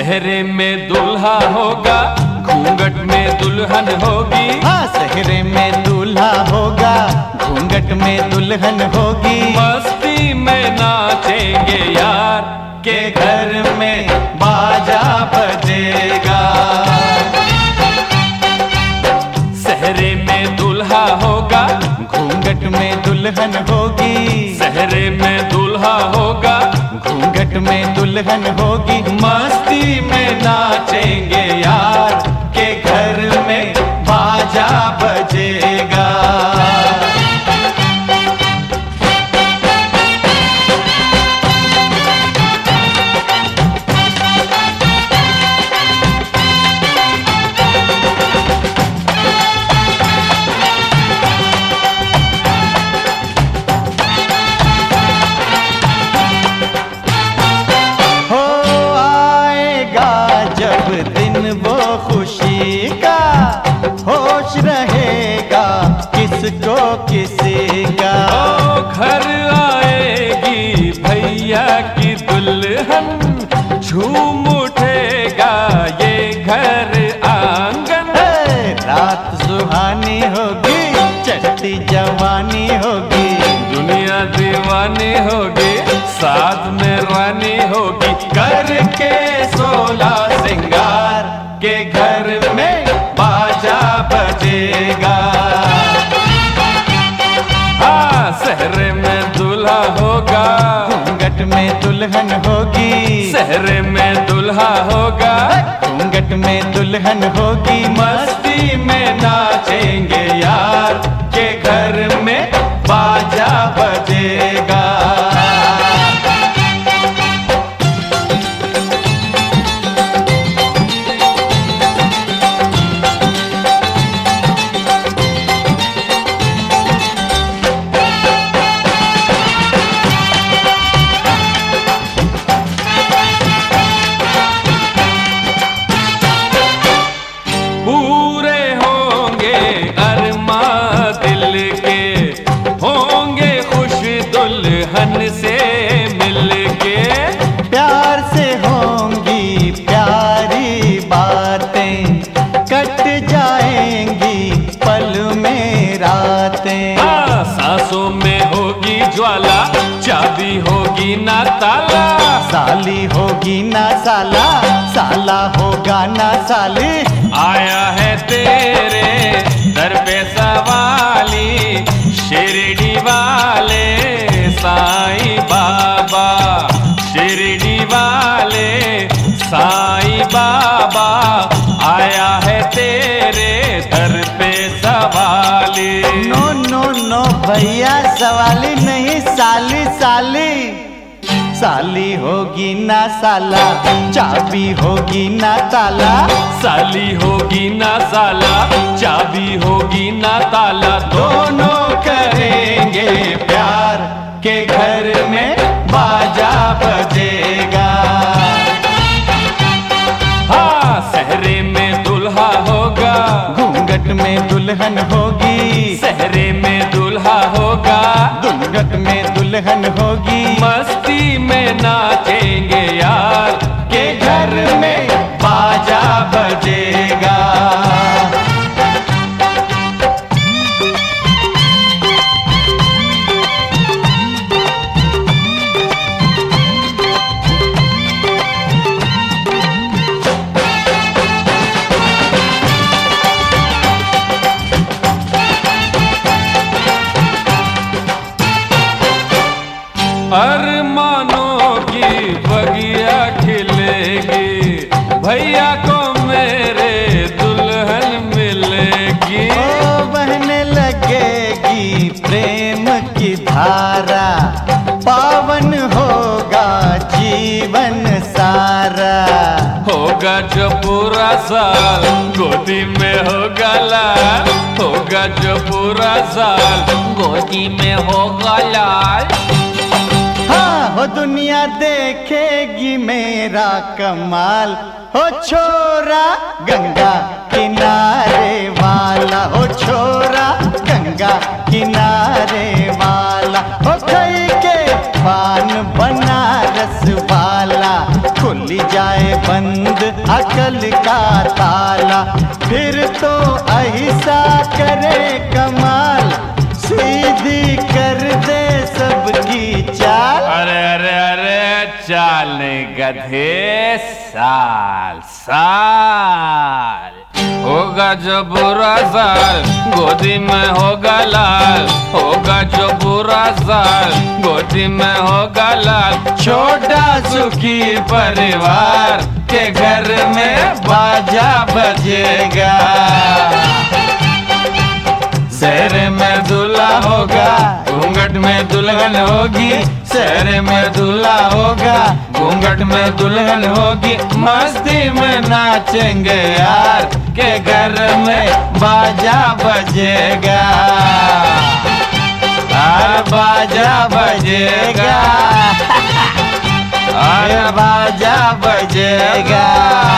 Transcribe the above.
सहरे में दूल्हा होगा, घूंघट में दुल्हन होगी। हाँ, सहरे में दूल्हा होगा, घूंघट में दुल्हन होगी। मस्ती में नाचेंगे यार, के घर में बाजा बजेगा। सहरे में दूल्हा होगा, घूंघट में दुल्हन होगी। सहरे में दूल्हा होगा, घूंघट में दुल्हन होगी। मस्ती में नाचेंगे यार, के घर में बाजा बजेगा। खुशी का होश रहेगा किसको किसी का। घर आएगी भैया की दुल्हन, झूम उठेगा ये घर आंगन। रात सुहानी होगी, चढ़ती जवानी होगी। दुनिया दीवानी होगी, साथ में रानी होगी। करके 16 सिंगार, के घर में बाजा बजेगा। हाँ, सहरे में दूल्हा होगा, घूंघट में दुल्हन होगी। सहरे में दूल्हा होगा, घूंघट में दुल्हन होगी। मस्ती में नाचेंगे यार, के घर में बाजा बजेगा। पूरे होंगे अरमा दिल के, होंगे खुश दुल्हन से मिलके। प्यार से होंगी प्यारी बातें, कट जाएंगी पल में रातें। हाँ, सांसों में होगी ज्वाला, चाबी होगी ना ताला। साली होगी ना साला, साला होगा ना साली। आया है तेरे दर पे सवाली, शिरडी वाले साईं बाबा। शिरडी वाले साईं बाबा, आया है तेरे दर पे सवाली। नो नो नो भैया, सवाली नहीं साली साली। साली होगी ना साला, चाबी होगी ना ताला। साली होगी ना साला, चाबी होगी ना ताला। दोनों करेंगे प्यार, के घर में बाजा बजेगा। हाँ, सहरे में दूल्हा होगा, घूंघट में दुल्हन होगी। सहरे में दूल्हा होगा, घूंघट में दुल्हन होगी। मस्ती में नाचेंगे यार, के घर में बाजा बजेगा। अरमानों की बगिया खिलेगी, भैया को मेरे दुल्हन मिलेगी। ओ बहने लगेगी प्रेम की धारा, पावन होगा जीवन सारा। होगा जो पूरा साल गोदी में होगा लाल, होगा जो पूरा साल गोदी में होगा लाल। हाँ, हो दुनिया देखेगी मेरा कमाल। हो छोरा गंगा किनारे वाला, हो छोरा गंगा किनारे वाला। हो खई के पान बनारस वाला, खुल जाए बंद बंद अकल का ताला। फिर तो ऐसा करे कमाल, सीधी कर दे सबकी चाल। अरे अरे अरे चाल नहीं गधे, साल साल। होगा जो बुरा साल गोदी में होगा लाल, होगा जो बुरा साल गोदी में होगा लाल। छोटा सुखी परिवार के घर में बाजा बजेगा। शहर में दूल्हा होगा, घूंघट में दुल्हन होगी। शहर में दूल्हा होगा, घूंघट में दुल्हन होगी। मस्ती में नाचेंगे यार के घर में बाजा बजेगा। बाजा बजेगा, बाजा बजेगा।